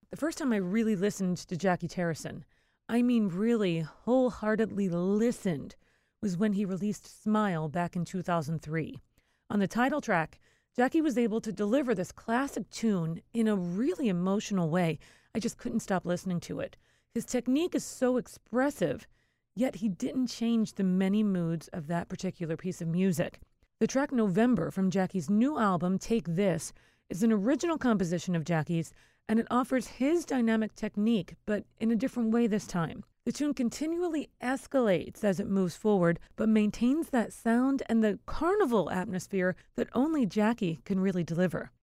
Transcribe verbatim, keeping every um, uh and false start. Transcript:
The first time I really listened to Jackie Terrison, I mean really wholeheartedly listened, was when he released Smile back in two thousand three. On the title track, Jackie was able to deliver this classic tune in a really emotional way. I just couldn't stop listening to it. His technique is so expressive, yet he didn't change the many moods of that particular piece of music. The track November from Jackie's new album, Take This, is an original composition of Jackie's, and it offers his dynamic technique, but in a different way this time. The tune continually escalates as it moves forward, but maintains that sound and the carnival atmosphere that only Jackie can really deliver.